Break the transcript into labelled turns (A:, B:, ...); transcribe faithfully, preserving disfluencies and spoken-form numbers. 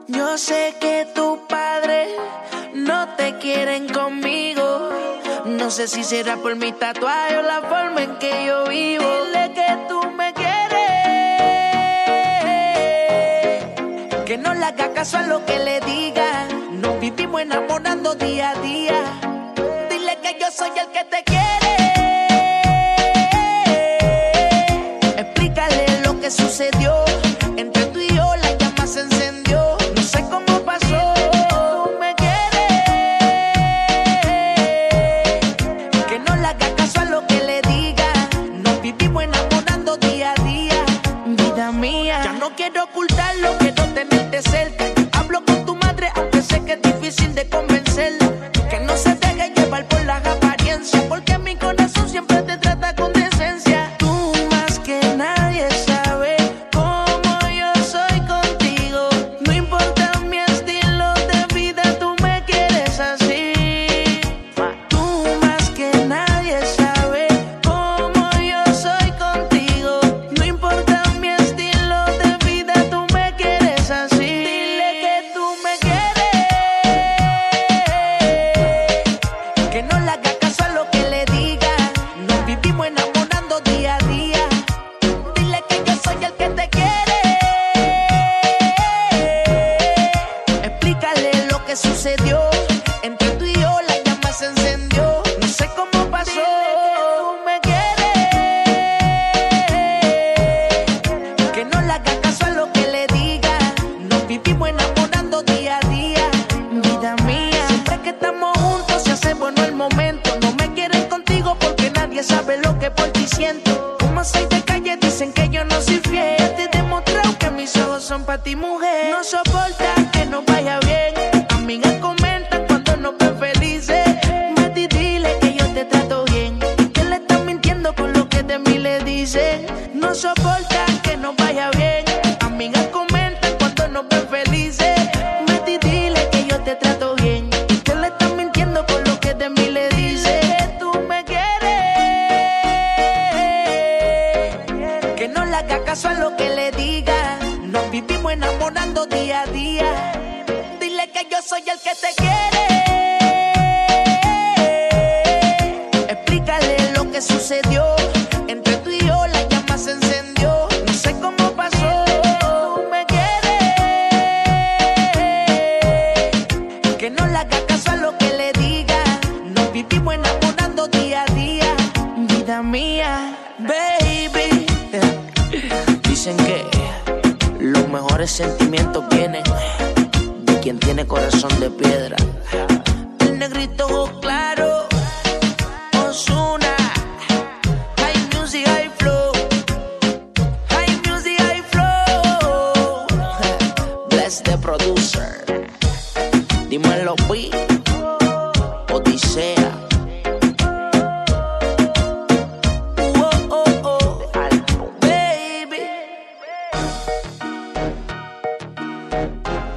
A: Yo sé que tus padres no te quieren conmigo. No sé si será por mi tatuaje o la forma en que yo vivo. Dile que tú me quieres, que no le haga caso a lo que le digan. Nos vivimos enamorando día a día. Dile que yo soy el que te quiere. Explícale lo que sucedió. Entre tú y yo la llama se encendió. No sé cómo pasó. Tú me quieres, que no le haga caso a lo que le diga. Nos vivimos enamorando día a día. Vida mía, ya no quiero ocultarlo, quiero tenerte cerca. Hablo con tu madre, aunque sé que es difícil de convencerla. Que no se deje llevar por las apariencias, porque mi corazón siempre te trata con decencia. Tú más que nadie sabes cómo yo soy contigo. No importa mi estilo de vida, tú me quieres así. Tú más que nadie sabes cómo yo soy contigo. No importa mi estilo de vida, tú me quieres así. Dile que tú me quieres, que no le haga caso a lo que le diga. Nos vivimos enamorando día a día. Dile que yo soy el que te quiere. Explícale lo que sucedió. Entre tú y yo la llama se encendió. No sé cómo pasó. Tú me quieres, que no le haga caso a lo que le diga. Nos vivimos enamorando día a día. Vida mía, siempre que estamos juntos se hace bueno el momento. No me quieren contigo porque nadie sabe lo que por ti siento. Como soy de calle dicen que yo no soy fiel. Te he demostrado que mis ojos son para ti, mujer. No soporta que no vaya bien. Amigas comentan cuando nos ven felices. Mati, dile que yo te trato bien, que le están mintiendo con lo que de mí le dicen. No soporta que no vaya bien. Amigas comentan cuando nos ven felices. Mati, dile que yo te trato bien, que le están mintiendo con lo que de mí le dicen. Que tú me quieres, que no le haga caso a lo que le diga. Nos vivimos enamorando día a día. Dile que yo soy el que te quiere. Explícale lo que sucedió. Entre tú y yo la llama se encendió. No sé cómo pasó. Tú me quieres, que no le haga caso a lo que le diga. Nos vivimos enamorando día a día. Vida mía, baby. Dicen que los mejores sentimientos vienen de quien tiene corazón de piedra. El negrito ojo claro, Ozuna. High music, high flow. High music, high flow. Bless the producer. Dímelo, Pi. Odisea. Oh, oh, oh. Baby.